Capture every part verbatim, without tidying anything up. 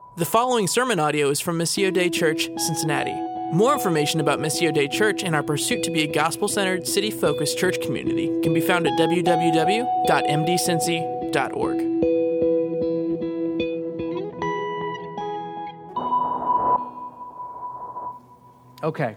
The following sermon audio is from Missio Dei Church, Cincinnati. More information about Missio Dei Church and our pursuit to be a gospel-centered, city-focused church community can be found at w w w dot m d cincy dot org. Okay.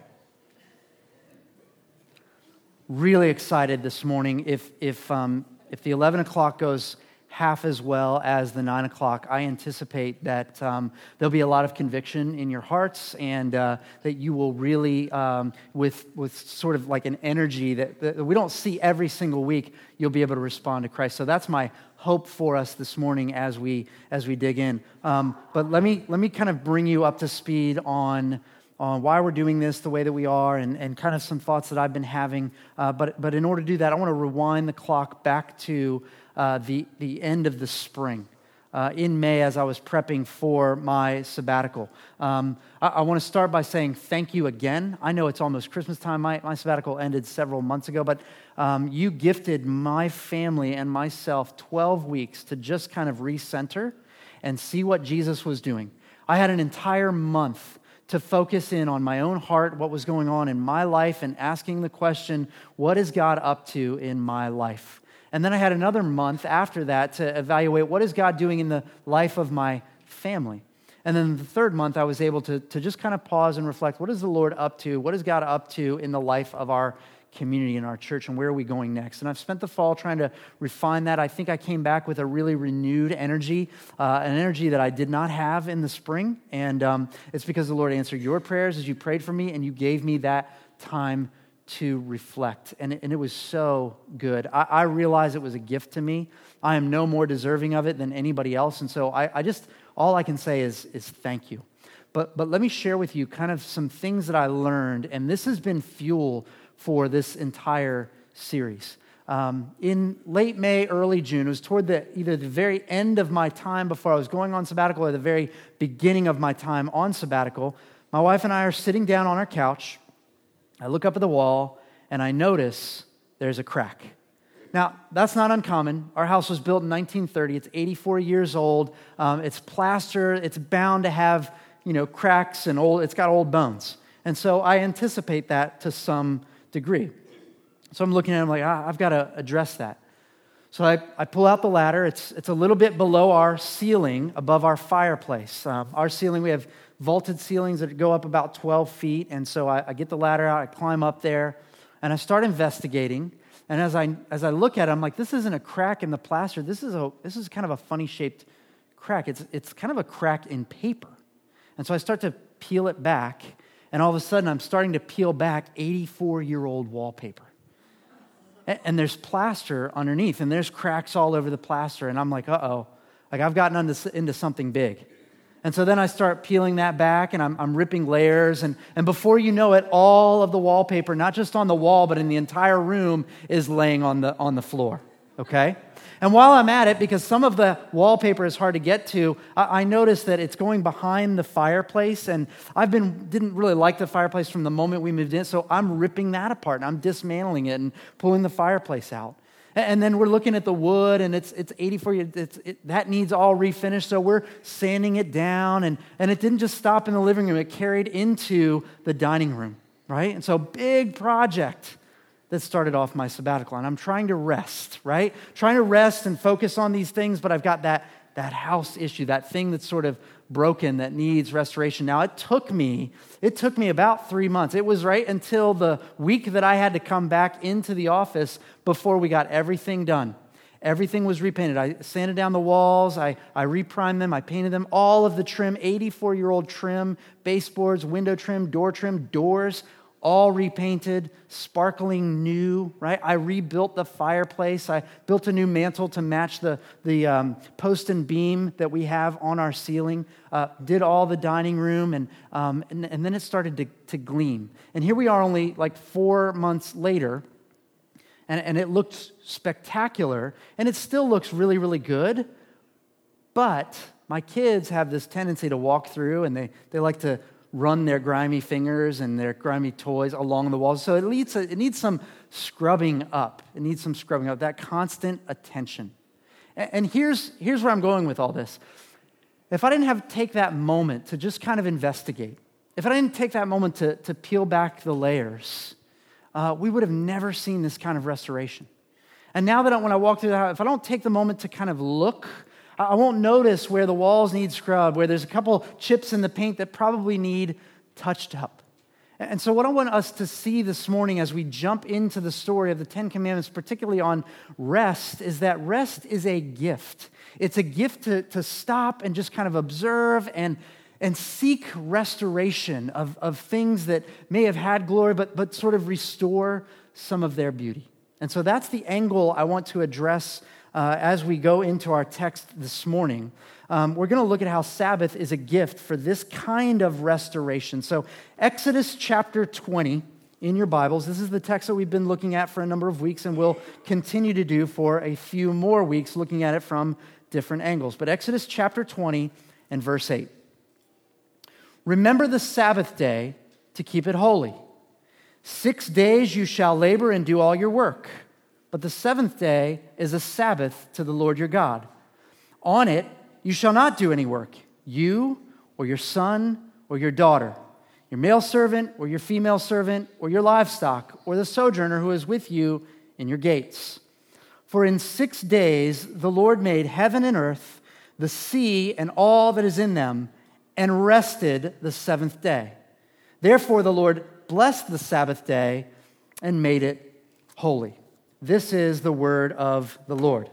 Really excited this morning. If if um, if the eleven o'clock goes half as well as the nine o'clock, I anticipate that um, there'll be a lot of conviction in your hearts, and uh, that you will really, um, with with sort of like an energy that, that we don't see every single week, you'll be able to respond to Christ. So that's my hope for us this morning as we as we dig in. Um, but let me let me kind of bring you up to speed on. on why we're doing this the way that we are, and, and kind of some thoughts that I've been having. Uh, but but in order to do that, I want to rewind the clock back to uh, the, the end of the spring. Uh, in May, as I was prepping for my sabbatical. Um, I, I want to start by saying thank you again. I know it's almost Christmas time. My, my sabbatical ended several months ago, but um, you gifted my family and myself twelve weeks to just kind of recenter and see what Jesus was doing. I had an entire month to focus in on my own heart, what was going on in my life, and asking the question, what is God up to in my life? And then I had another month after that to evaluate what is God doing in the life of my family. And then the third month, I was able to, to just kind of pause and reflect, what is the Lord up to? What is God up to in the life of our community in our church, and where are we going next? And I've spent the fall trying to refine that. I think I came back with a really renewed energy, uh, an energy that I did not have in the spring, and um, it's because the Lord answered your prayers as you prayed for me, and you gave me that time to reflect, and it, and it was so good. I, I realize it was a gift to me. I am no more deserving of it than anybody else, and so I, I just, all I can say is, is thank you. But, but let me share with you kind of some things that I learned, and this has been fuel for this entire series. Um, in late May, early June, it was toward the either the very end of my time before I was going on sabbatical or the very beginning of my time on sabbatical. My wife and I are sitting down on our couch. I look up at the wall, and I notice there's a crack. Now, that's not uncommon. Our house was built in nineteen thirty. It's eighty-four years old. Um, it's plaster. It's bound to have, you know, cracks and old. It's got old bones. And so I anticipate that to some degree. So I'm looking at it, I'm like, ah, I've got to address that. So I, I pull out the ladder. It's it's a little bit below our ceiling, above our fireplace. Um, our ceiling, we have vaulted ceilings that go up about twelve feet, and so I, I get the ladder out, I climb up there, and I start investigating. And as I as I look at it, I'm like, this isn't a crack in the plaster. This is a this is kind of a funny shaped crack. It's it's kind of a crack in paper. And so I start to peel it back. And all of a sudden, I'm starting to peel back eighty-four-year-old wallpaper. And there's plaster underneath, and there's cracks all over the plaster. And I'm like, uh-oh, like I've gotten into, into something big. And so then I start peeling that back, and I'm, I'm ripping layers. And, and before you know it, all of the wallpaper, not just on the wall, but in the entire room, is laying on the on the floor, okay? And while I'm at it, because some of the wallpaper is hard to get to, I, I noticed that it's going behind the fireplace, and I've been didn't really like the fireplace from the moment we moved in, so I'm ripping that apart, and I'm dismantling it and pulling the fireplace out. And, and then we're looking at the wood, and it's it's eighty-four, it's, it, that needs all refinished, so we're sanding it down, and, and it didn't just stop in the living room, it carried into the dining room, right? And so big project that started off my sabbatical. And I'm trying to rest, right? Trying to rest and focus on these things, but I've got that, that house issue, that thing that's sort of broken that needs restoration. Now, it took me, it took me about three months. It was right until the week that I had to come back into the office before we got everything done. Everything was repainted. I sanded down the walls, I, I reprimed them, I painted them, all of the trim, eighty-four-year-old trim, baseboards, window trim, door trim, doors, all repainted, sparkling new, right? I rebuilt the fireplace. I built a new mantle to match the, the um, post and beam that we have on our ceiling. Uh, did all the dining room, and, um, and and then it started to, to gleam. And here we are only like four months later, and, and it looked spectacular, and it still looks really, really good, but my kids have this tendency to walk through, and they, they like to run their grimy fingers and their grimy toys along the walls. So it needs, a, it needs some scrubbing up. It needs some scrubbing up, that constant attention. And, and here's, here's where I'm going with all this. if I didn't have take that moment to just kind of investigate, if I didn't take that moment to, to peel back the layers, uh, we would have never seen this kind of restoration. And now that I, when I walk through the house, if I don't take the moment to kind of look, I won't notice where the walls need scrubbed, where there's a couple chips in the paint that probably need touched up. And so what I want us to see this morning as we jump into the story of the Ten Commandments, particularly on rest, is that rest is a gift. It's a gift to, to stop and just kind of observe and, and seek restoration of, of things that may have had glory, but, but sort of restore some of their beauty. And so that's the angle I want to address uh, as we go into our text this morning. Um, we're going to look at how Sabbath is a gift for this kind of restoration. So Exodus chapter twenty in your Bibles, this is the text that we've been looking at for a number of weeks and will continue to do for a few more weeks, looking at it from different angles. But Exodus chapter twenty and verse eight. Remember the Sabbath day to keep it holy. Six days you shall labor and do all your work, but the seventh day is a Sabbath to the Lord your God. On it you shall not do any work, you or your son or your daughter, your male servant or your female servant or your livestock or the sojourner who is with you in your gates. For in six days the Lord made heaven and earth, the sea and all that is in them, and rested the seventh day. Therefore the Lord blessed the Sabbath day and made it holy. This is the word of the Lord.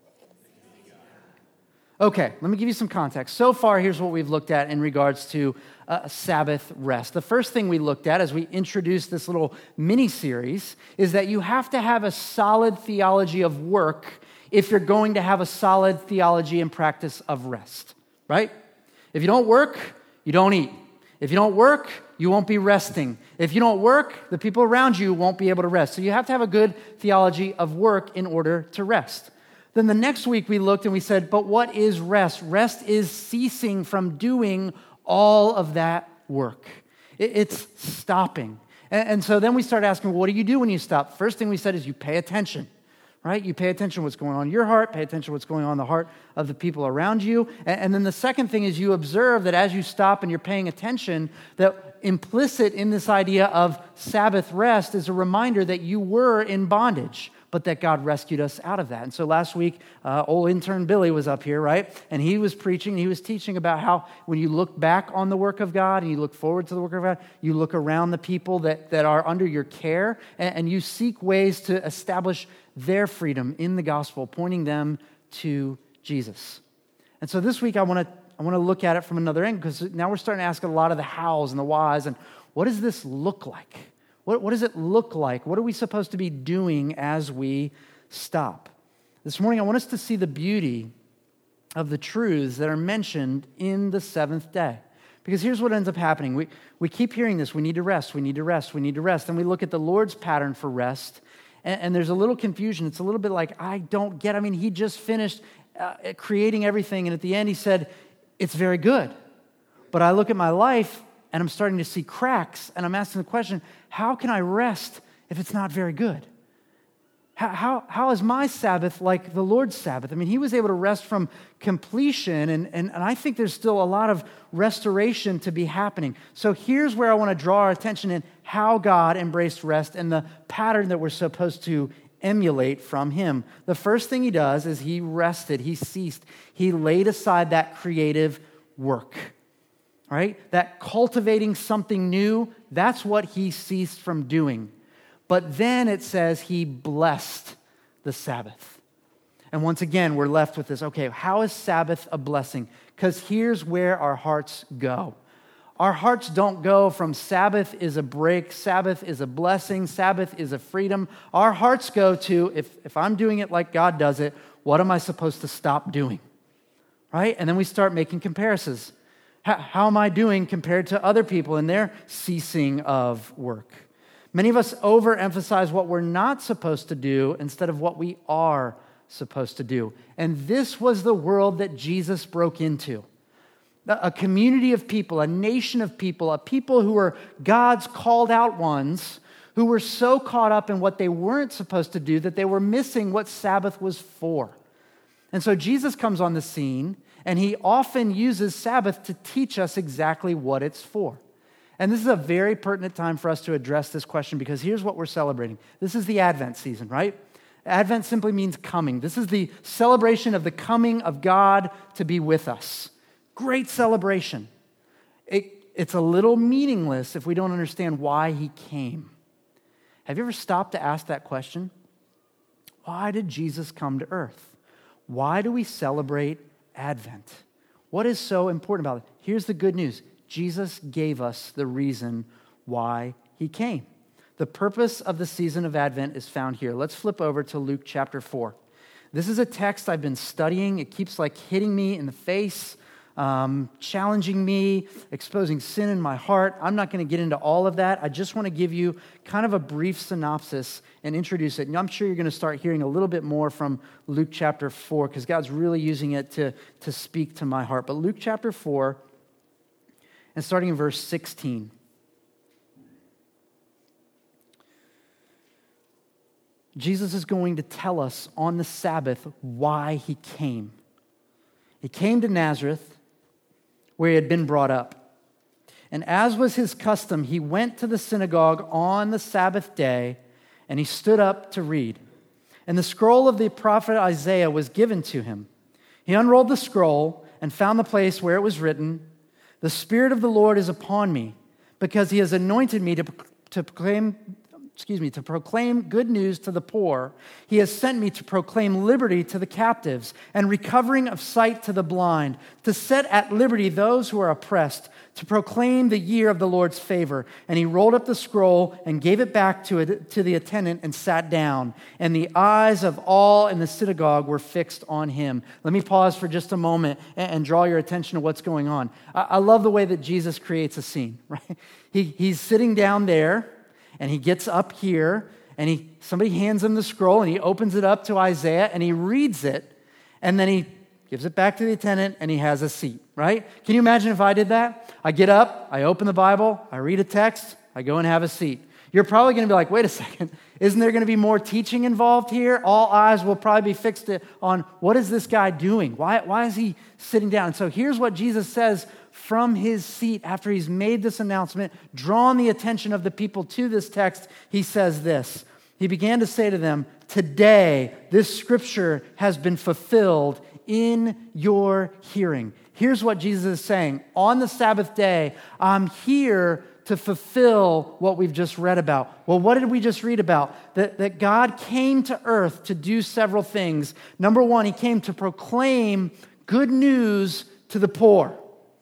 Okay, let me give you some context. So far, here's what we've looked at in regards to uh, Sabbath rest. The first thing we looked at as we introduced this little mini-series is that you have to have a solid theology of work if you're going to have a solid theology and practice of rest, right? If you don't work, you don't eat. If you don't work, you won't be resting. If you don't work, the people around you won't be able to rest. So you have to have a good theology of work in order to rest. Then the next week we looked and we said, but what is rest? Rest is ceasing from doing all of that work. It's stopping. And so then we started asking, what do you do when you stop? First thing we said is you pay attention, right? You pay attention to what's going on in your heart, pay attention to what's going on in the heart of the people around you. And then the second thing is you observe that as you stop and you're paying attention, that implicit in this idea of Sabbath rest is a reminder that you were in bondage, but that God rescued us out of that. And so last week, uh, old intern Billy was up here, right? And he was preaching, he was teaching about how when you look back on the work of God and you look forward to the work of God, you look around the people that, that are under your care and, and you seek ways to establish their freedom in the gospel, pointing them to Jesus. And so this week, I want to I want to look at it from another angle because now we're starting to ask a lot of the hows and the whys and what does this look like? What, what does it look like? What are we supposed to be doing as we stop? This morning, I want us to see the beauty of the truths that are mentioned in the seventh day. Because here's what ends up happening. We, we keep hearing this. We need to rest. We need to rest. We need to rest. And we look at the Lord's pattern for rest, and, and there's a little confusion. It's a little bit like, I don't get. I mean, he just finished uh, creating everything, and at the end he said, it's very good. But I look at my life, and I'm starting to see cracks, and I'm asking the question, how can I rest if it's not very good? How, how, how is my Sabbath like the Lord's Sabbath? I mean, he was able to rest from completion, and, and, and I think there's still a lot of restoration to be happening. So here's where I want to draw our attention in how God embraced rest and the pattern that we're supposed to emulate from him. The first thing he does is he rested, he ceased, he laid aside that creative work. Right? That cultivating something new, that's what he ceased from doing. But then it says he blessed the Sabbath. And once again, we're left with this, okay, how is Sabbath a blessing? Because here's where our hearts go. Our hearts don't go from Sabbath is a break, Sabbath is a blessing, Sabbath is a freedom. Our hearts go to, if, if I'm doing it like God does it, what am I supposed to stop doing? Right? And then we start making comparisons. How, how am I doing compared to other people in their ceasing of work? Many of us overemphasize what we're not supposed to do instead of what we are supposed to do. And this was the world that Jesus broke into. A community of people, a nation of people, a people who were God's called out ones, who were so caught up in what they weren't supposed to do that they were missing what Sabbath was for. And so Jesus comes on the scene, And he often uses Sabbath to teach us exactly what it's for. And this is a very pertinent time for us to address this question because here's what we're celebrating. This is the Advent season, right? Advent simply means coming. This is the celebration of the coming of God to be with us. Great celebration. It, it's a little meaningless if we don't understand why he came. Have you ever stopped to ask that question? Why did Jesus come to earth? Why do we celebrate Advent? What is so important about it? Here's the good news. Jesus gave us the reason why he came. The purpose of the season of Advent is found here. Let's flip over to Luke chapter four. This is a text I've been studying. It keeps like hitting me in the face, um, challenging me, exposing sin in my heart. I'm not going to get into all of that. I just want to give you kind of a brief synopsis and introduce it. And I'm sure you're going to start hearing a little bit more from Luke chapter four because God's really using it to, to speak to my heart. But Luke chapter four, and starting in verse sixteen. Jesus is going to tell us on the Sabbath why he came. He came to Nazareth, where he had been brought up. And as was his custom, he went to the synagogue on the Sabbath day, and he stood up to read. And the scroll of the prophet Isaiah was given to him. He unrolled the scroll and found the place where it was written, "The Spirit of the Lord is upon me, because he has anointed me to, to proclaim excuse me, to proclaim good news to the poor. He has sent me to proclaim liberty to the captives and recovering of sight to the blind, to set at liberty those who are oppressed, to proclaim the year of the Lord's favor." And he rolled up the scroll and gave it back to it, to the attendant and sat down. And the eyes of all in the synagogue were fixed on him. Let me pause for just a moment and, and draw your attention to what's going on. I, I love the way that Jesus creates a scene, right? He, he's sitting down there, and he gets up here, and he somebody hands him the scroll, and he opens it up to Isaiah, and he reads it, and then he gives it back to the attendant, and he has a seat, right? Can you imagine if I did that? I get up, I open the Bible, I read a text, I go and have a seat. You're probably going to be like, wait a second, isn't there going to be more teaching involved here? All eyes will probably be fixed on what is this guy doing? Why, why is he sitting down? And so here's what Jesus says from his seat after he's made this announcement, drawn the attention of the people to this text. He says this. He began to say to them, "Today this scripture has been fulfilled in your hearing." Here's what Jesus is saying. On the Sabbath day, I'm here to fulfill what we've just read about. Well, what did we just read about? That, that God came to earth to do several things. Number one, he came to proclaim good news to the poor.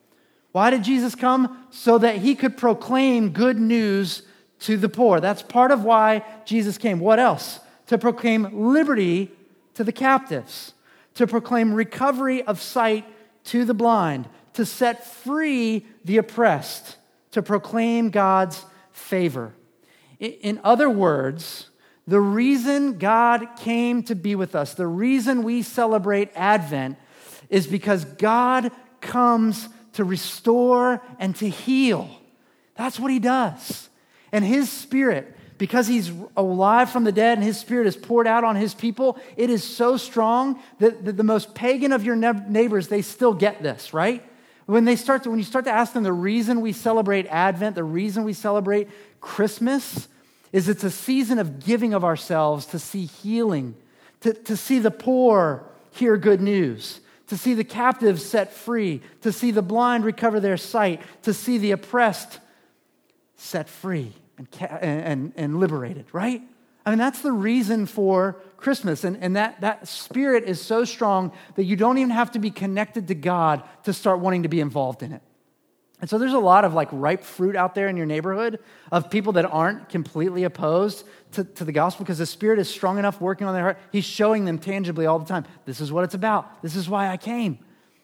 Why did Jesus come? So that he could proclaim good news to the poor. That's part of why Jesus came. What else? To proclaim liberty to the captives. To proclaim recovery of sight to the blind. To set free the oppressed. To proclaim God's favor. In other words, the reason God came to be with us, the reason we celebrate Advent, is because God comes to restore and to heal. That's what he does. And his Spirit, because he's alive from the dead and his Spirit is poured out on his people, it is so strong that, that the most pagan of your ne- neighbors, they still get this, right? When they start to, when you start to ask them the reason we celebrate Advent, the reason we celebrate Christmas, is it's a season of giving of ourselves to see healing, to, to see the poor hear good news, to see the captives set free, to see the blind recover their sight, to see the oppressed set free and, and, and liberated, right? I mean, that's the reason for Christmas. And, and that, that spirit is so strong that you don't even have to be connected to God to start wanting to be involved in it. And so there's a lot of like ripe fruit out there in your neighborhood of people that aren't completely opposed to, to the gospel because the Spirit is strong enough working on their heart. He's showing them tangibly all the time. This is what it's about. This is why I came.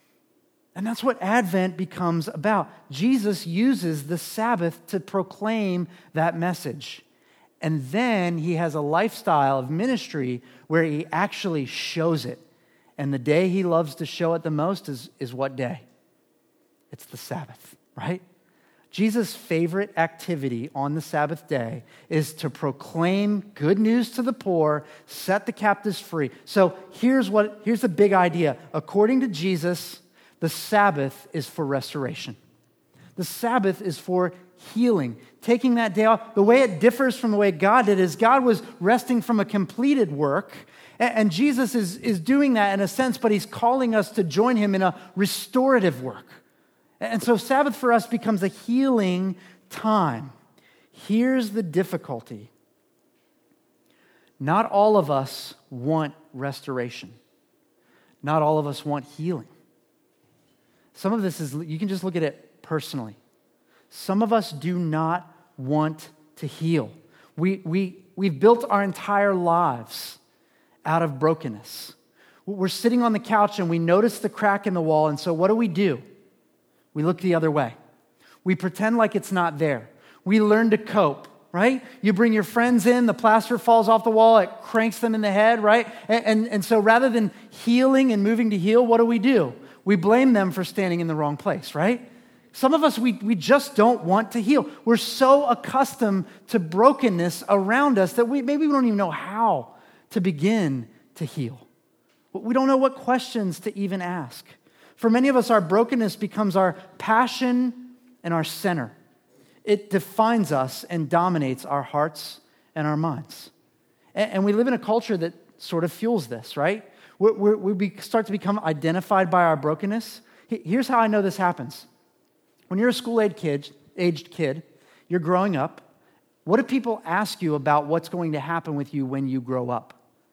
And that's what Advent becomes about. Jesus uses the Sabbath to proclaim that message. And then he has a lifestyle of ministry where he actually shows it. And the day he loves to show it the most is, is what day? It's the Sabbath, right? Jesus' favorite activity on the Sabbath day is to proclaim good news to the poor, set the captives free. So here's what here's the big idea. According to Jesus, The Sabbath is for restoration. The Sabbath is for healing, taking that day off. The way it differs from the way God did is God was resting from a completed work, and Jesus is, is doing that in a sense, but he's calling us to join him in a restorative work. And so Sabbath for us becomes a healing time. Here's the difficulty. Not all of us want restoration. Not all of us want healing. Some of this is, you can just look at it personally. Some of us do not want to heal. We, we, we've built our entire lives out of brokenness. We're sitting on the couch and we notice the crack in the wall, and so what do we do? We look the other way. We pretend like it's not there. We learn to cope, right? You bring your friends in, the plaster falls off the wall, it cranks them in the head, right? And, and, and so rather than healing and moving to heal, what do we do? We blame them for standing in the wrong place, right? Some of us, we, we just don't want to heal. We're so accustomed to brokenness around us that we maybe we don't even know how to begin to heal. We don't know what questions to even ask. For many of us, our brokenness becomes our passion and our center. It defines us and dominates our hearts and our minds. And, and we live in a culture that sort of fuels this, right? We're, we're, we be, start to become identified by our brokenness. Here's how I know this happens. When you're a school-aged kid, aged kid, you're growing up, what do people ask you about what's going to happen with you when you grow up?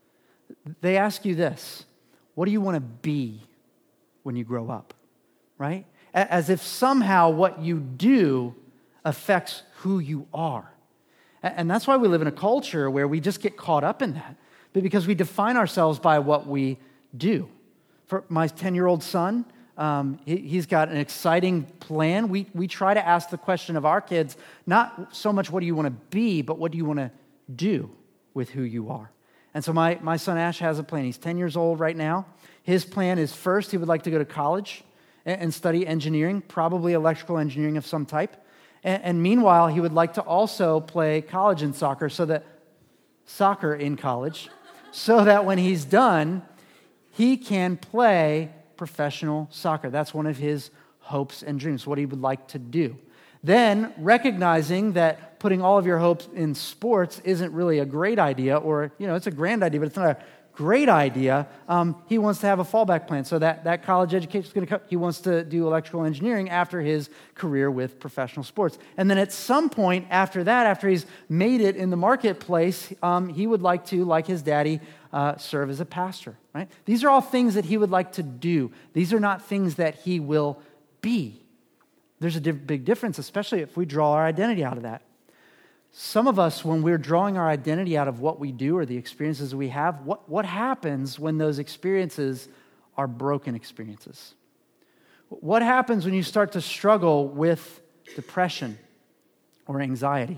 They ask you this: what do you want to be when you grow up, right? As if somehow what you do affects who you are. And that's why we live in a culture where we just get caught up in that, but because we define ourselves by what we do. For my ten-year-old son, um, he, he's got an exciting plan. We, we try to ask the question of our kids, not so much what do you want to be, but what do you want to do with who you are? And so my, my son Ash has a plan. He's ten years old right now. His plan is first he would like to go to college and, and study engineering, probably electrical engineering of some type. And, and meanwhile, he would like to also play college in soccer, so that soccer in college, so that when he's done, he can play professional soccer. That's one of his hopes and dreams, what he would like to do. Then, recognizing that putting all of your hopes in sports isn't really a great idea, or, you know, it's a grand idea, but it's not a great idea, um, he wants to have a fallback plan. So that, that college education is going to come. He wants to do electrical engineering after his career with professional sports. And then at some point after that, after he's made it in the marketplace, um, he would like to, like his daddy, uh, serve as a pastor, right? These are all things that he would like to do. These are not things that he will be. There's a diff- big difference, especially if we draw our identity out of that. Some of us, when we're drawing our identity out of what we do or the experiences we have, what, what happens when those experiences are broken experiences? What happens when you start to struggle with depression or anxiety?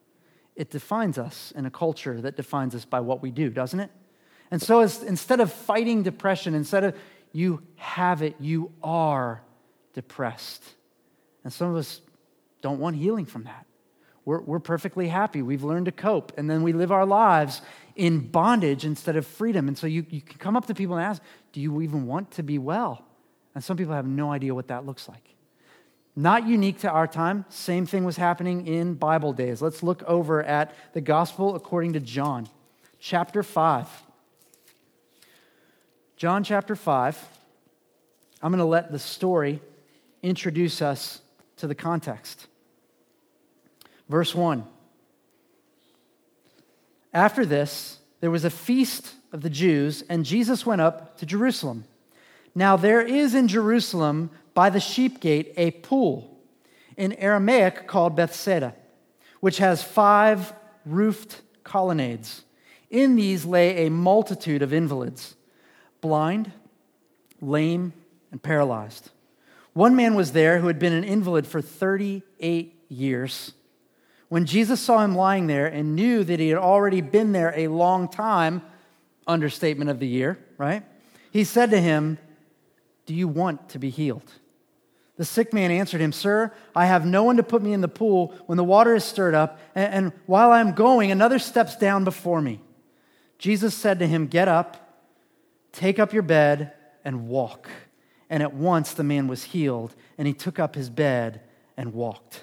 It defines us in a culture that defines us by what we do, doesn't it? And so as, instead of fighting depression, instead of you have it, you are depressed. And some of us don't want healing from that. We're, we're perfectly happy. We've learned to cope. And then we live our lives in bondage instead of freedom. And so you, you can come up to people and ask, do you even want to be well? And some people have no idea what that looks like. Not unique to our time. Same thing was happening in Bible days. Let's look over at the Gospel according to John, chapter five. John chapter five. I'm going to let the story introduce us to the context. Verse one. After this, there was a feast of the Jews, and Jesus went up to Jerusalem. Now there is in Jerusalem by the sheep gate a pool, in Aramaic called Bethsaida, which has five roofed colonnades. In these lay a multitude of invalids, blind, lame, and paralyzed. One man was there who had been an invalid for thirty-eight years. When Jesus saw him lying there and knew that he had already been there a long time, understatement of the year, right? He said to him, "Do you want to be healed?" The sick man answered him, "Sir, I have no one to put me in the pool when the water is stirred up, and, and while I am going, another steps down before me." Jesus said to him, "Get up, take up your bed, and walk." And at once the man was healed, and he took up his bed and walked.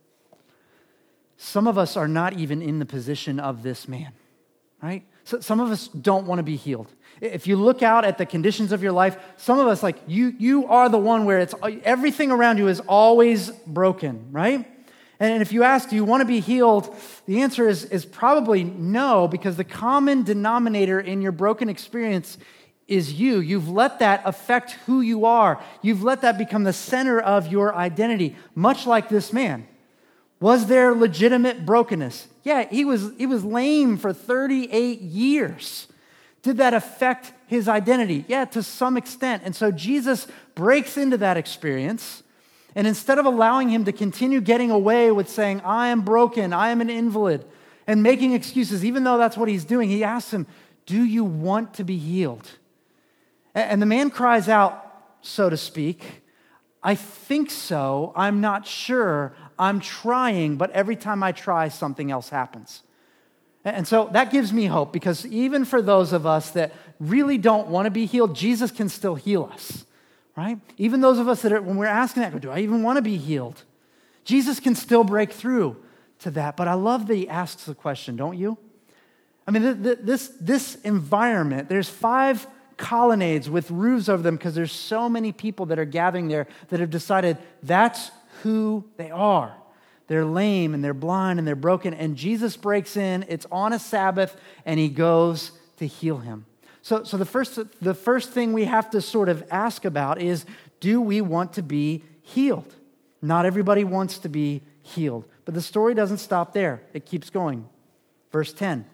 Some of us are not even in the position of this man, right? So some of us don't want to be healed. If you look out at the conditions of your life, some of us, like you, you are the one where it's everything around you is always broken, right? And if you ask, do you want to be healed? The answer is, is probably no, because the common denominator in your broken experience is you. You've let that affect who you are. You've let that become the center of your identity, much like this man. Was there legitimate brokenness? Yeah, he was, he was lame for thirty-eight years. Did that affect his identity? Yeah, to some extent. And so Jesus breaks into that experience, and instead of allowing him to continue getting away with saying, I am broken, I am an invalid, and making excuses, even though that's what he's doing, he asks him, do you want to be healed? And the man cries out, so to speak, I think so, I'm not sure, I'm trying, but every time I try, something else happens. And so that gives me hope, because even for those of us that really don't want to be healed, Jesus can still heal us, right? Even those of us that are, when we're asking that, do I even want to be healed? Jesus can still break through to that. But I love that he asks the question, don't you? I mean, this, this environment, there's five colonnades with roofs over them because there's so many people that are gathering there that have decided that's who they are. They're lame and they're blind and they're broken, and Jesus breaks in. It's on a Sabbath, and he goes to heal him. So, so the first, the first thing we have to sort of ask about is, do we want to be healed? Not everybody wants to be healed, but the story doesn't stop there. It keeps going. Verse ten.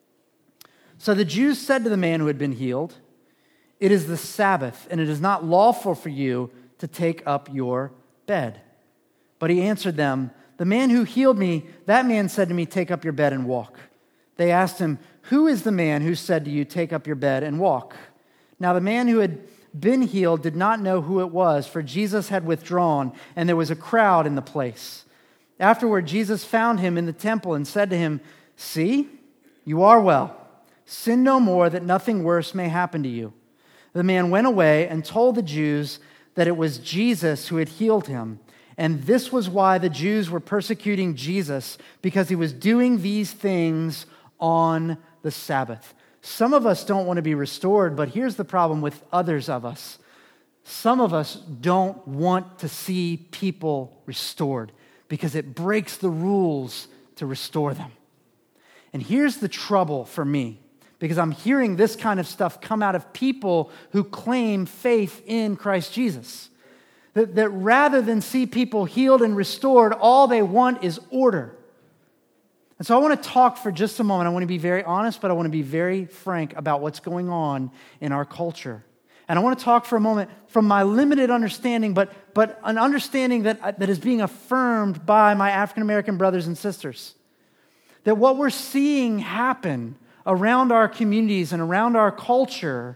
So the Jews said to the man who had been healed, it is the Sabbath, and it is not lawful for you to take up your bed. But he answered them, the man who healed me, that man said to me, take up your bed and walk. They asked him, who is the man who said to you, take up your bed and walk? Now the man who had been healed did not know who it was, for Jesus had withdrawn, and there was a crowd in the place. Afterward, Jesus found him in the temple and said to him, see, you are well. Sin no more, that nothing worse may happen to you. The man went away and told the Jews that it was Jesus who had healed him. And this was why the Jews were persecuting Jesus, because he was doing these things on the Sabbath. Some of us don't want to be restored, but here's the problem with others of us. Some of us don't want to see people restored because it breaks the rules to restore them. And here's the trouble for me, because I'm hearing this kind of stuff come out of people who claim faith in Christ Jesus. That, that rather than see people healed and restored, all they want is order. And so I want to talk for just a moment. I want to be very honest, but I want to be very frank about what's going on in our culture. And I want to talk for a moment from my limited understanding, but, but an understanding that, that is being affirmed by my African-American brothers and sisters. That what we're seeing happen around our communities and around our culture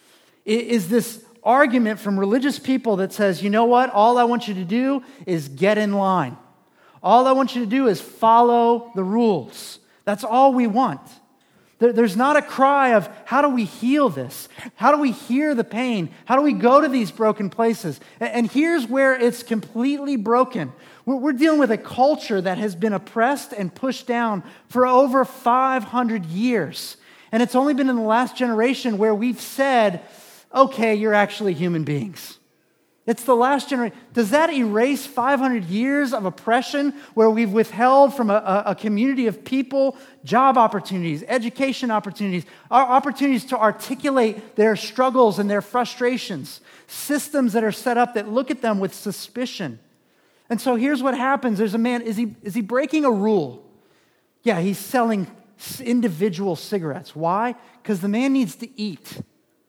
is this argument from religious people that says, you know what, all I want you to do is get in line. All I want you to do is follow the rules. That's all we want. There's not a cry of, how do we heal this? How do we hear the pain? How do we go to these broken places? And here's where it's completely broken. We're dealing with a culture that has been oppressed and pushed down for over five hundred years. And it's only been in the last generation where we've said, okay, you're actually human beings. It's the last generation. Does that erase five hundred years of oppression where we've withheld from a, a community of people job opportunities, education opportunities, our opportunities to articulate their struggles and their frustrations, systems that are set up that look at them with suspicion? And so here's what happens. There's a man, is he, is he breaking a rule? Yeah, he's selling individual cigarettes. Why? Because the man needs to eat.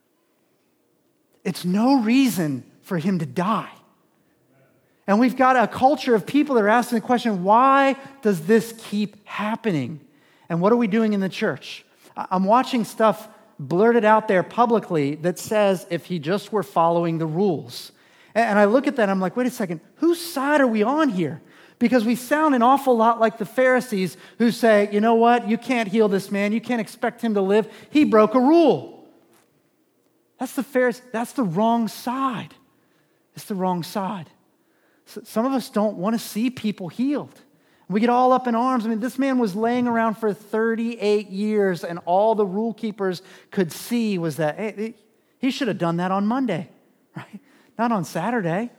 It's no reason for him to die. And we've got a culture of people that are asking the question, why does this keep happening? And what are we doing in the church? I'm watching stuff blurted out there publicly that says if he just were following the rules. And I look at that and I'm like, wait a second, whose side are we on here? Because we sound an awful lot like the Pharisees who say, you know what, you can't heal this man, you can't expect him to live, he broke a rule. That's the Pharisees, that's the wrong side. It's the wrong side. Some of us don't want to see people healed. We get all up in arms. I mean, this man was laying around for thirty-eight years, and all the rule keepers could see was that hey, he should have done that on Monday, right? Not on Saturday.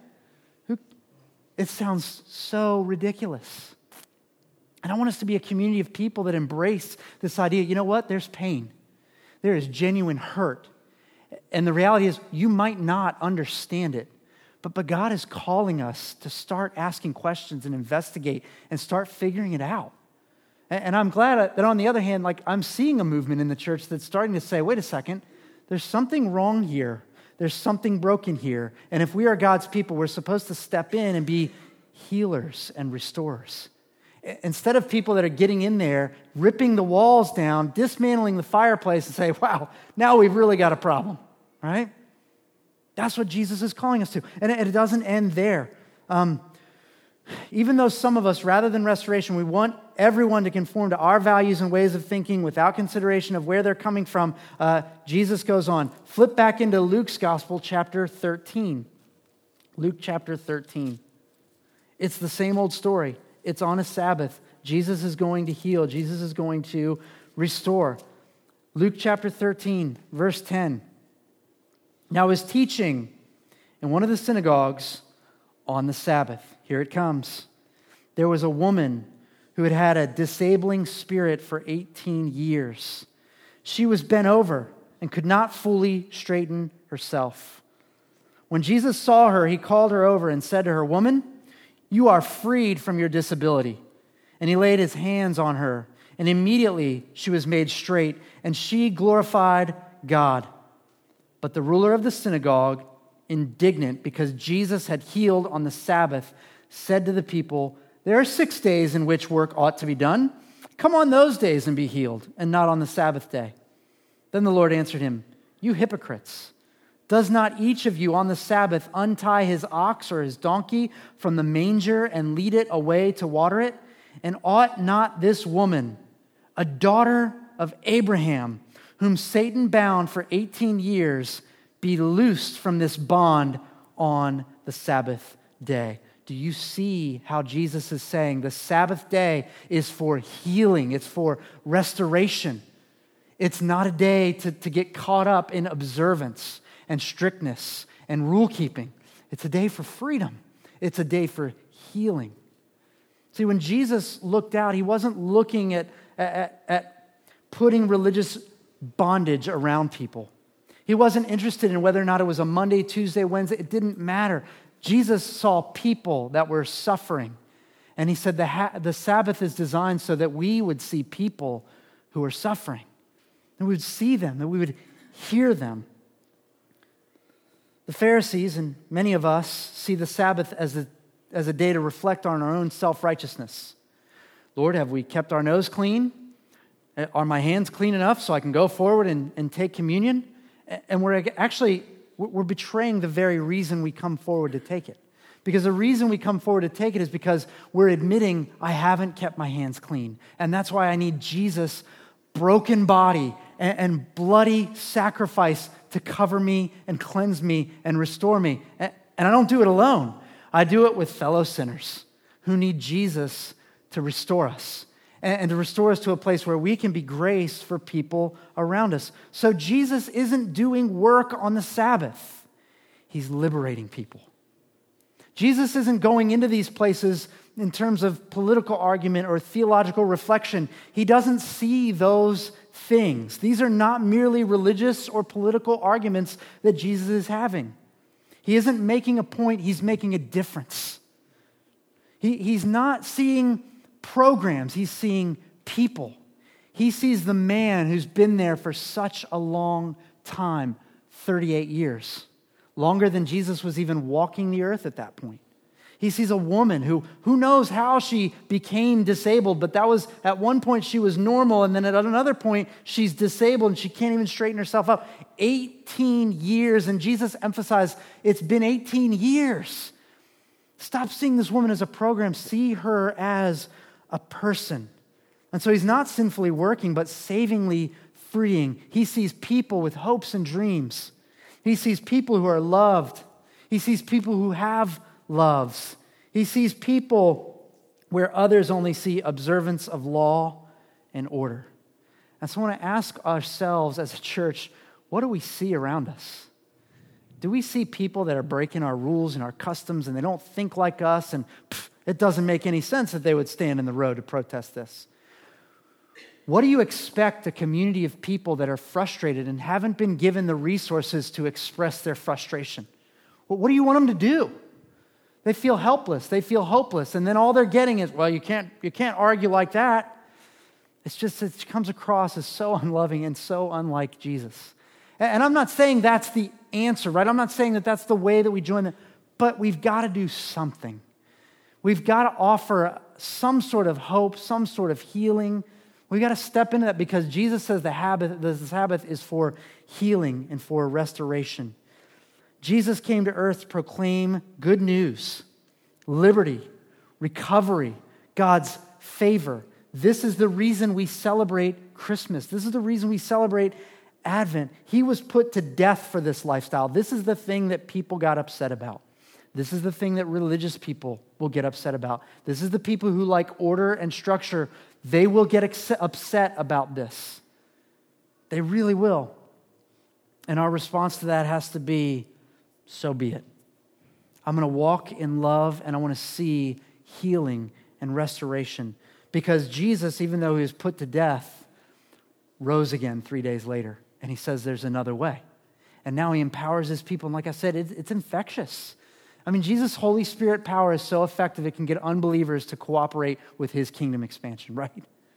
It sounds so ridiculous. And I want us to be a community of people that embrace this idea. You know what? There's pain. There is genuine hurt. And the reality is, you might not understand it. But, but God is calling us to start asking questions and investigate and start figuring it out. And, and I'm glad that on the other hand, like I'm seeing a movement in the church that's starting to say, wait a second, there's something wrong here. There's something broken here. And if we are God's people, we're supposed to step in and be healers and restorers. Instead of people that are getting in there, ripping the walls down, dismantling the fireplace and say, wow, now we've really got a problem, right? That's what Jesus is calling us to. And it doesn't end there. Um, even though some of us, rather than restoration, we want everyone to conform to our values and ways of thinking without consideration of where they're coming from, uh, Jesus goes on. Flip back into Luke's Gospel, chapter thirteen. Luke chapter thirteen. It's the same old story. It's on a Sabbath. Jesus is going to heal. Jesus is going to restore. Luke chapter thirteen, verse ten. Now he was teaching in one of the synagogues on the Sabbath. Here it comes. There was a woman who had had a disabling spirit for eighteen years. She was bent over and could not fully straighten herself. When Jesus saw her, he called her over and said to her, "Woman, you are freed from your disability." And he laid his hands on her, and immediately she was made straight, and she glorified God. But the ruler of the synagogue, indignant because Jesus had healed on the Sabbath, said to the people, "There are six days in which work ought to be done. Come on those days and be healed, and not on the Sabbath day." Then the Lord answered him, "You hypocrites! Does not each of you on the Sabbath untie his ox or his donkey from the manger and lead it away to water it? And ought not this woman, a daughter of Abraham, whom Satan bound for eighteen years, be loosed from this bond on the Sabbath day?" Do you see how Jesus is saying the Sabbath day is for healing? It's for restoration. It's not a day to, to get caught up in observance and strictness and rule keeping. It's a day for freedom. It's a day for healing. See, when Jesus looked out, he wasn't looking at, at, at putting religious bondage around people. He wasn't interested in whether or not it was a Monday, Tuesday, Wednesday. It didn't matter. Jesus saw people that were suffering. And he said the, ha- the Sabbath is designed so that we would see people who are suffering. And we would see them, that we would hear them. The Pharisees and many of us see the Sabbath as a, as a day to reflect on our own self-righteousness. Lord, have we kept our nose clean? Are my hands clean enough so I can go forward and, and take communion? And we're actually, we're betraying the very reason we come forward to take it. Because the reason we come forward to take it is because we're admitting I haven't kept my hands clean. And that's why I need Jesus' broken body and, and bloody sacrifice to cover me and cleanse me and restore me. And, and I don't do it alone. I do it with fellow sinners who need Jesus to restore us. And to restore us to a place where we can be grace for people around us. So Jesus isn't doing work on the Sabbath. He's liberating people. Jesus isn't going into these places in terms of political argument or theological reflection. He doesn't see those things. These are not merely religious or political arguments that Jesus is having. He isn't making a point. He's making a difference. He, he's not seeing programs, he's seeing people. He sees the man who's been there for such a long time, thirty-eight years, longer than Jesus was even walking the earth at that point. He sees a woman who, who knows how she became disabled, but that was, at one point she was normal, and then at another point she's disabled and she can't even straighten herself up. eighteen years, and Jesus emphasized it's been eighteen years. Stop seeing this woman as a program, see her as a person. And so he's not sinfully working, but savingly freeing. He sees people with hopes and dreams. He sees people who are loved. He sees people who have loves. He sees people where others only see observance of law and order. And so I want to ask ourselves as a church, what do we see around us? Do we see people that are breaking our rules and our customs and they don't think like us and pff, it doesn't make any sense that they would stand in the road to protest this? What do you expect a community of people that are frustrated and haven't been given the resources to express their frustration? Well, what do you want them to do? They feel helpless. They feel hopeless. And then all they're getting is, well, you can't, you can't argue like that. It's just, it comes across as so unloving and so unlike Jesus. And I'm not saying that's the answer, right? I'm not saying that that's the way that we join them, but we've got to do something. We've got to offer some sort of hope, some sort of healing. We've got to step into that because Jesus says the habit, the Sabbath is for healing and for restoration. Jesus came to earth to proclaim good news, liberty, recovery, God's favor. This is the reason we celebrate Christmas. This is the reason we celebrate Advent. He was put to death for this lifestyle. This is the thing that people got upset about. This is the thing that religious people will get upset about. This is the people who like order and structure. They will get ex- upset about this. They really will. And our response to that has to be, so be it. I'm going to walk in love and I want to see healing and restoration. Because Jesus, even though he was put to death, rose again three days later. And he says there's another way. And now he empowers his people. And like I said, it's, it's infectious. I mean, Jesus' Holy Spirit power is so effective it can get unbelievers to cooperate with his kingdom expansion, right?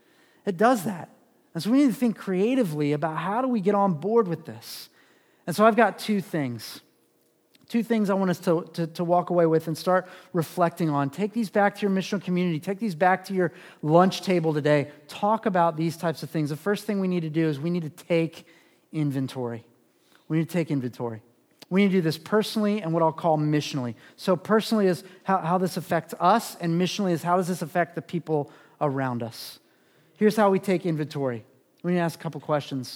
It does that. And so we need to think creatively about how do we get on board with this. And so I've got two things. Two things I want us to, to, to walk away with and start reflecting on. Take these back to your missional community. Take these back to your lunch table today. Talk about these types of things. The first thing we need to do is we need to take inventory. We need to take inventory. We need to do this personally and what I'll call missionally. So personally is how, how this affects us, and missionally is how does this affect the people around us. Here's how we take inventory. We need to ask a couple questions.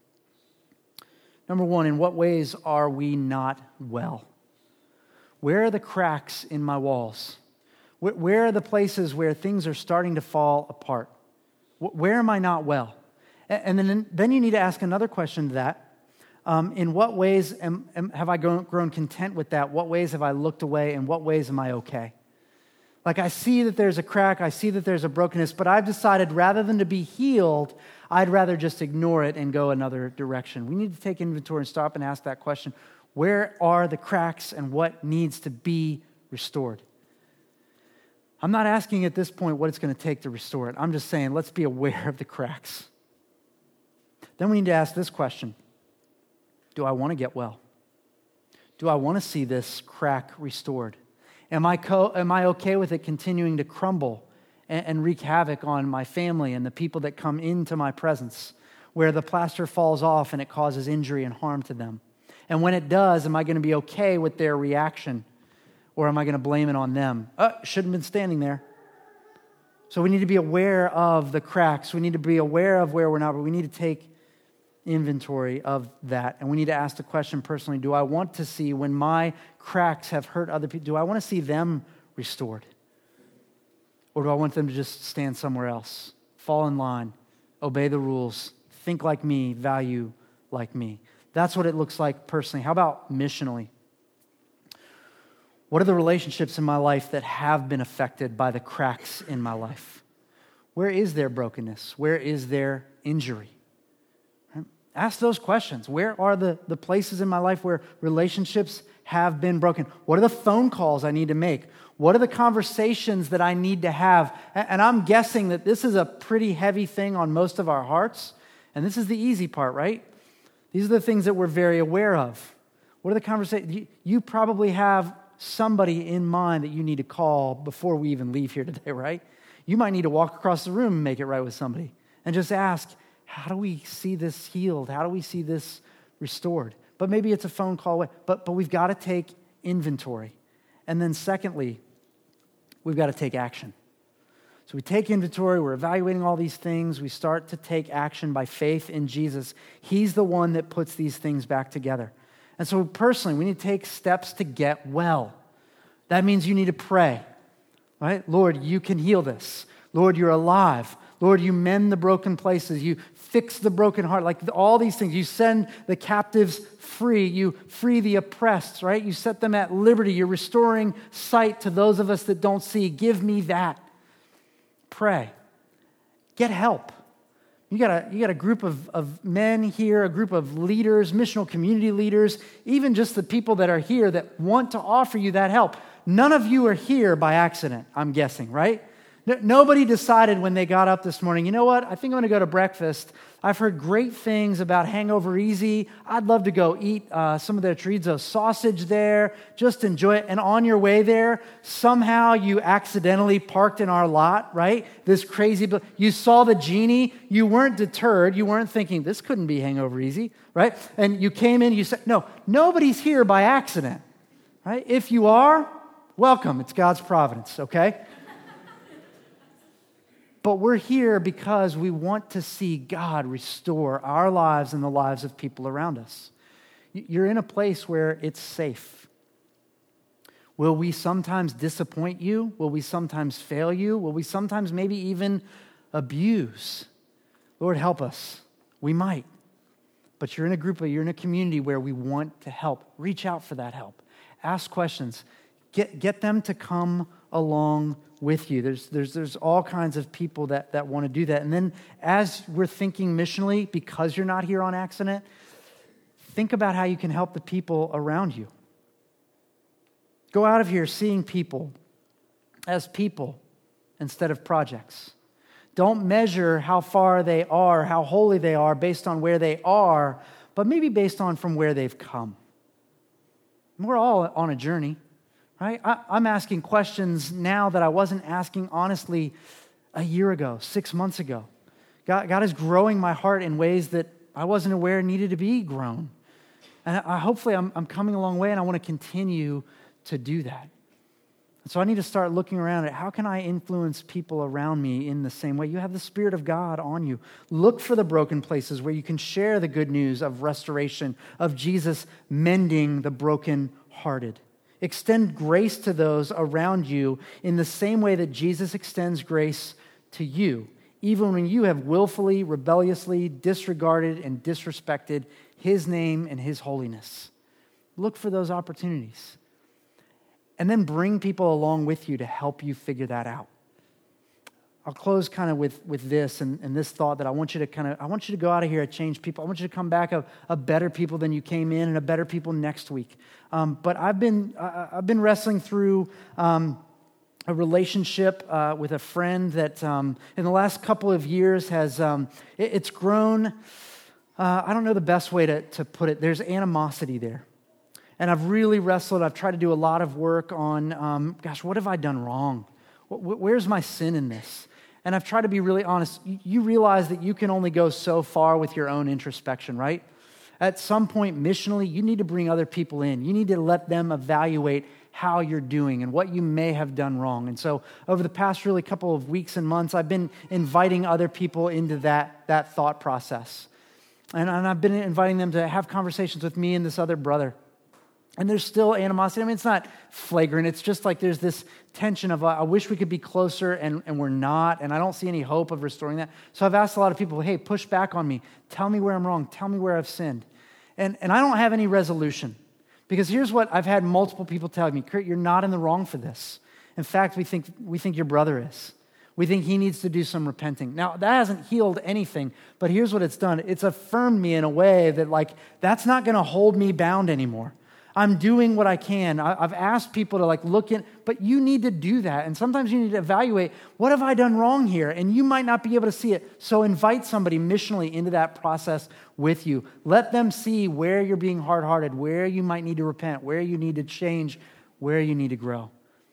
Number one, in what ways are we not well? Where are the cracks in my walls? Where are the places where things are starting to fall apart? Where am I not well? And then, then you need to ask another question to that. Um, in what ways am, am, have I grown, grown content with that? What ways have I looked away? In what ways am I okay? Like I see that there's a crack, I see that there's a brokenness, but I've decided rather than to be healed, I'd rather just ignore it and go another direction. We need to take inventory and stop and ask that question. Where are the cracks and what needs to be restored? I'm not asking at this point what it's going to take to restore it. I'm just saying let's be aware of the cracks. Then we need to ask this question. Do I want to get well? Do I want to see this crack restored? Am I co- am I okay with it continuing to crumble and, and wreak havoc on my family and the people that come into my presence, where the plaster falls off and it causes injury and harm to them? And when it does, am I going to be okay with their reaction, or am I going to blame it on them? Oh, shouldn't have been standing there. So we need to be aware of the cracks. We need to be aware of where we're not, but we need to take inventory of that. And we need to ask the question personally, do I want to see when my cracks have hurt other people, do I want to see them restored? Or do I want them to just stand somewhere else, fall in line, obey the rules, think like me, value like me? That's what it looks like personally. How about missionally? What are the relationships in my life that have been affected by the cracks in my life? Where is there brokenness? Where is there injury? Ask those questions. Where are the, the places in my life where relationships have been broken? What are the phone calls I need to make? What are the conversations that I need to have? And I'm guessing that this is a pretty heavy thing on most of our hearts. And this is the easy part, right? These are the things that we're very aware of. What are the conversations? You, you probably have somebody in mind that you need to call before we even leave here today, right? You might need to walk across the room and make it right with somebody and just ask, how do we see this healed? How do we see this restored? But maybe it's a phone call away. But, but we've got to take inventory. And then secondly, we've got to take action. So we take inventory, we're evaluating all these things, we start to take action by faith in Jesus. He's the one that puts these things back together. And so personally, we need to take steps to get well. That means you need to pray, right? Lord, you can heal this. Lord, you're alive. Lord, you mend the broken places. You fix the broken heart. Like all these things. You send the captives free. You free the oppressed, right? You set them at liberty. You're restoring sight to those of us that don't see. Give me that. Pray. Get help. You got a, you got a group of, of men here, a group of leaders, missional community leaders, even just the people that are here that want to offer you that help. None of you are here by accident, I'm guessing, right? No, nobody decided when they got up this morning, you know what, I think I'm going to go to breakfast. I've heard great things about Hangover Easy. I'd love to go eat uh, some of their chorizo sausage there, just enjoy it. And on your way there, somehow you accidentally parked in our lot, right? This crazy, you saw the genie, you weren't deterred, you weren't thinking, this couldn't be Hangover Easy, right? And you came in, you said, no, nobody's here by accident, right? If you are, welcome, it's God's providence, okay? But we're here because we want to see God restore our lives and the lives of people around us. You're in a place where it's safe. Will we sometimes disappoint you? Will we sometimes fail you? Will we sometimes maybe even abuse? Lord, help us. We might. But you're in a group, you're in a community where we want to help. Reach out for that help. Ask questions. Get, get them to come along with you. There's, there's, there's all kinds of people that, that want to do that. And then as we're thinking missionally, because you're not here on accident, think about how you can help the people around you. Go out of here seeing people as people instead of projects. Don't measure how far they are, how holy they are based on where they are, but maybe based on from where they've come. We're all on a journey. Right? I, I'm asking questions now that I wasn't asking honestly a year ago, six months ago. God, God is growing my heart in ways that I wasn't aware needed to be grown. And I, hopefully I'm, I'm coming a long way, and I want to continue to do that. And so I need to start looking around at how can I influence people around me in the same way. You have the Spirit of God on you. Look for the broken places where you can share the good news of restoration, of Jesus mending the brokenhearted. Extend grace to those around you in the same way that Jesus extends grace to you, even when you have willfully, rebelliously disregarded and disrespected His name and His holiness. Look for those opportunities. And then bring people along with you to help you figure that out. I'll close kind of with, with this and, and this thought that I want you to kind of, I want you to go out of here a changed people. I want you to come back a, a better people than you came in, and a better people next week. Um, but I've been, I, I've been wrestling through um, a relationship uh, with a friend that um, in the last couple of years has, um, it, it's grown, uh, I don't know the best way to, to put it. There's animosity there. And I've really wrestled. I've tried to do a lot of work on, um, gosh, what have I done wrong? Where's my sin in this? And I've tried to be really honest. You realize that you can only go so far with your own introspection, right? At some point, missionally, you need to bring other people in. You need to let them evaluate how you're doing and what you may have done wrong. And so over the past really couple of weeks and months, I've been inviting other people into that, that thought process. And, and I've been inviting them to have conversations with me and this other brother. And there's still animosity. I mean, it's not flagrant. It's just like there's this tension of, uh, I wish we could be closer, and, and we're not, and I don't see any hope of restoring that. So I've asked a lot of people, hey, push back on me. Tell me where I'm wrong. Tell me where I've sinned. And, and I don't have any resolution. Because here's what I've had multiple people tell me, Kurt, you're not in the wrong for this. In fact, we think we think your brother is. We think he needs to do some repenting. Now, that hasn't healed anything, but here's what it's done. It's affirmed me in a way that, like, that's not going to hold me bound anymore. I'm doing what I can. I've asked people to like look in, but you need to do that. And sometimes you need to evaluate, what have I done wrong here? And you might not be able to see it. So invite somebody missionally into that process with you. Let them see where you're being hard-hearted, where you might need to repent, where you need to change, where you need to grow.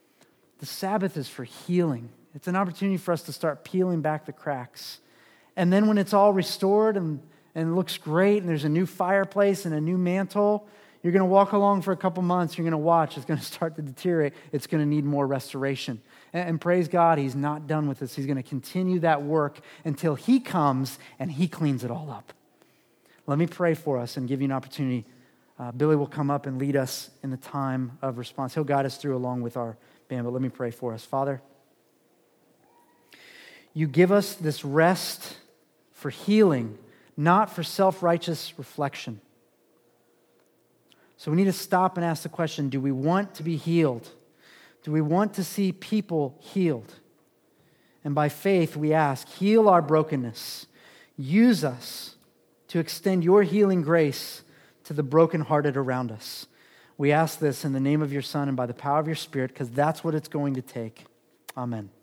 The Sabbath is for healing. It's an opportunity for us to start peeling back the cracks. And then when it's all restored and, and looks great, and there's a new fireplace and a new mantle, you're going to walk along for a couple months. You're going to watch. It's going to start to deteriorate. It's going to need more restoration. And, and praise God, He's not done with us. He's going to continue that work until He comes and He cleans it all up. Let me pray for us and give you an opportunity Uh, Billy will come up and lead us in the time of response. He'll guide us through along with our band, but let me pray for us. Father, you give us this rest for healing, not for self-righteous reflection. So we need to stop and ask the question, do we want to be healed? Do we want to see people healed? And by faith we ask, heal our brokenness. Use us to extend your healing grace to the brokenhearted around us. We ask this in the name of your Son and by the power of your Spirit, because that's what it's going to take. Amen.